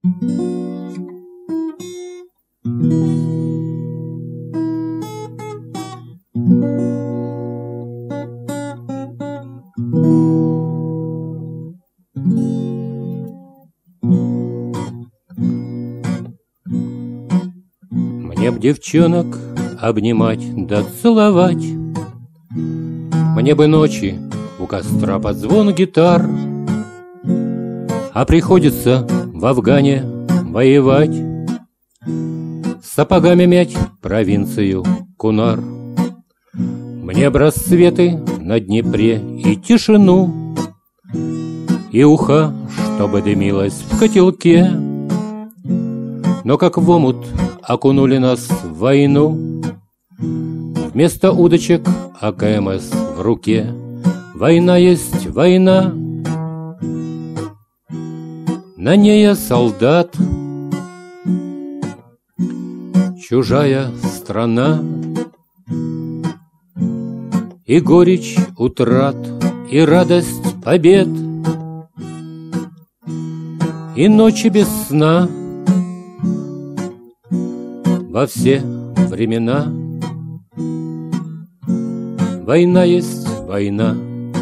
Мне б девчонок обнимать да целовать, мне бы ночи у костра под звон гитар, а приходится в Афгане воевать, с сапогами мять провинцию Кунар. Мне б рассветы на Днепре и тишину, и ухо, чтобы дымилось в котелке. Но как в омут окунули нас в войну, вместо удочек АКМС в руке. Война есть война, на ней я солдат, чужая страна. И горечь утрат, и радость побед, и ночи без сна во все времена. Война есть война.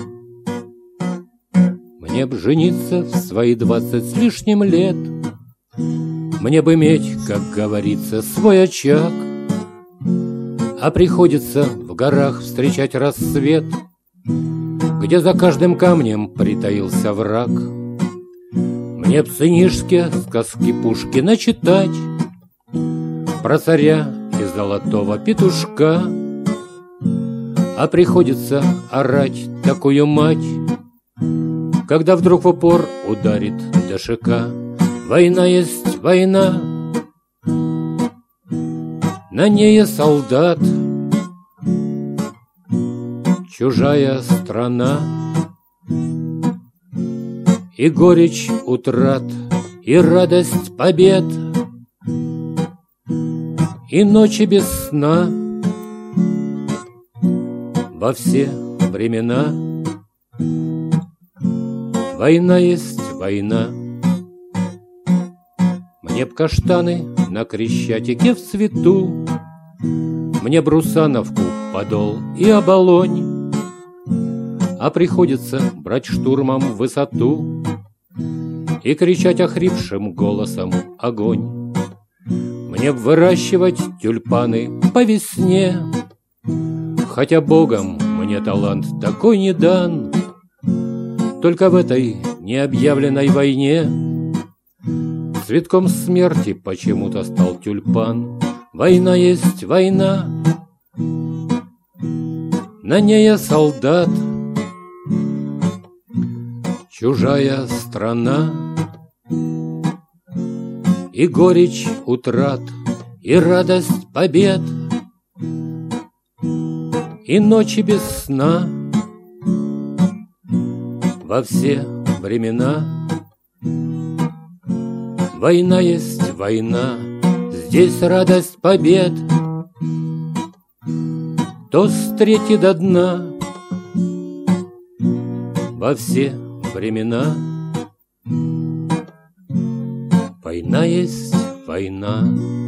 Мне б жениться в свои 20 с лишним лет, мне бы иметь, как говорится, свой очаг, а приходится в горах встречать рассвет, где за каждым камнем притаился враг. Мне б сынишке сказки Пушкина читать про царя и золотого петушка, а приходится орать такую мать, когда вдруг в упор ударит ДШК. Война есть война, на ней я солдат, чужая страна. И горечь утрат, и радость побед, и ночи без сна во все времена. Война есть война. Мне б каштаны на Крещатике в цвету, мне б русановку, подол и оболонь, а приходится брать штурмом высоту и кричать охрипшим голосом огонь. Мне б выращивать тюльпаны по весне, хотя Богом мне талант такой не дан. Только в этой необъявленной войне цветком смерти почему-то стал тюльпан. Война есть война, на ней я солдат, чужая страна. И горечь утрат, и радость побед, и ночи без сна во все времена. Война есть война, здесь радость побед, то с трети до дна во все времена. Война есть война.